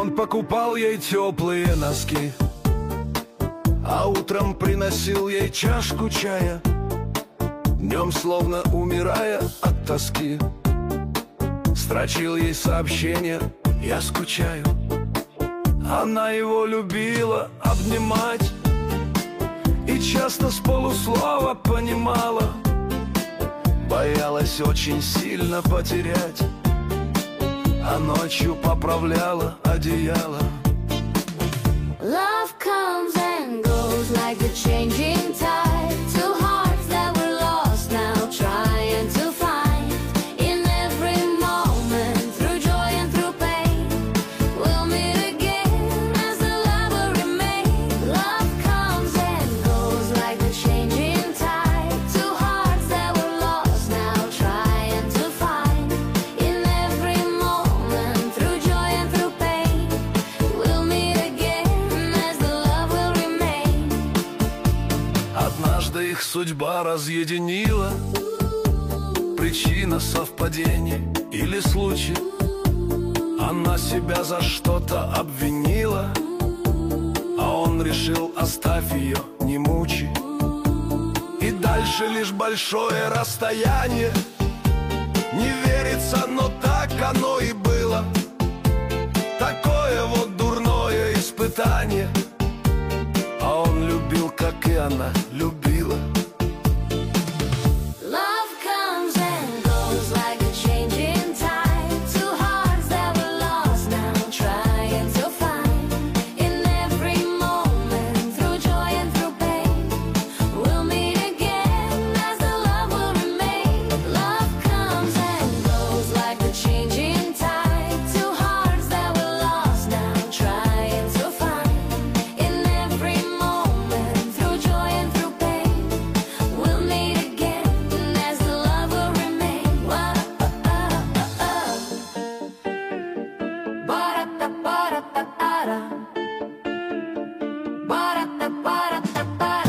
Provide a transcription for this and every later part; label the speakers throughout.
Speaker 1: Он покупал ей теплые носки, а утром приносил ей чашку чая, днем словно умирая от тоски. Строчил ей сообщение: я скучаю. Она его любила обнимать и часто с полуслова понимала, боялась очень сильно потерять, а ночью поправляла одеяло.
Speaker 2: Love comes and goes like the changing tide. Two hearts that were lost now trying to find. In every moment, through joy and through pain, we'll meet again as the love will remain. Love comes and goes like the changing tide. Two hearts that were lost now trying to find. In every moment, through joy and through pain, we'll meet again as the love will remain.
Speaker 1: Однажды их судьба разъединила, причина совпадения или случай. Она себя за что-то обвинила, а он решил: оставь ее, не мучай. И дальше лишь большое расстояние. Не верится, но так оно и было. Такое вот дурное испытание. А он любил, как и она любила.
Speaker 2: Love comes and goes like a changing tide. Two hearts that were lost now trying to find. In every moment, through joy and through pain, we'll meet again as the love will remain. Love comes and goes like the changing tide. Two hearts that were lost now trying to find. In every moment, through joy and through pain, we'll meet again as the love will remain. Ba-da-da-ba-da-da-da-da. Ba-da-da-ba-da-da-da-da.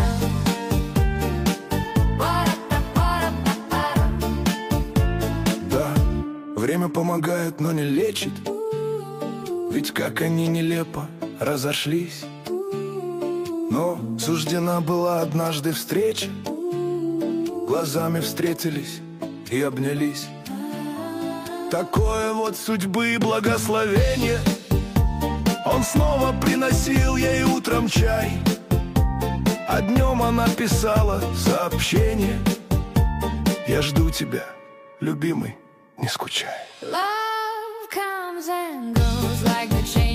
Speaker 2: Ba-da-da-ba-da-da-da.
Speaker 1: Да, время помогает, но не лечит. Ведь как они нелепо разошлись. Но суждена была однажды встреча. Глазами встретились и обнялись. Такое вот судьбы благословение. Он снова приносил ей утром чай, а днем она писала сообщение: я жду тебя, любимый, не скучай.
Speaker 2: Love comes and goes like the change.